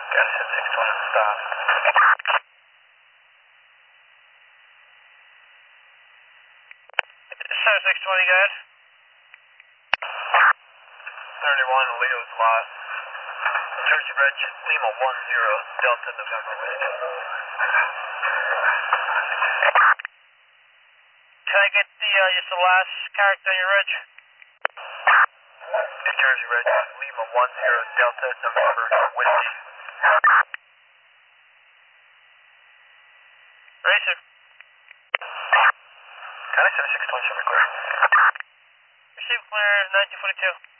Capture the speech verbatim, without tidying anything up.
Got it, six twenty, stop. seven six twenty, guys. thirty-one, Leo's lot. Jersey Reg, Lima one zero, Delta November Whiskey. Can I get the, uh, just the last character on your reg? New Jersey Reg, Lima one zero, Delta November Whiskey. Racer. Got it, seven six twenty, show me clear. Receive clear, nineteen forty-two.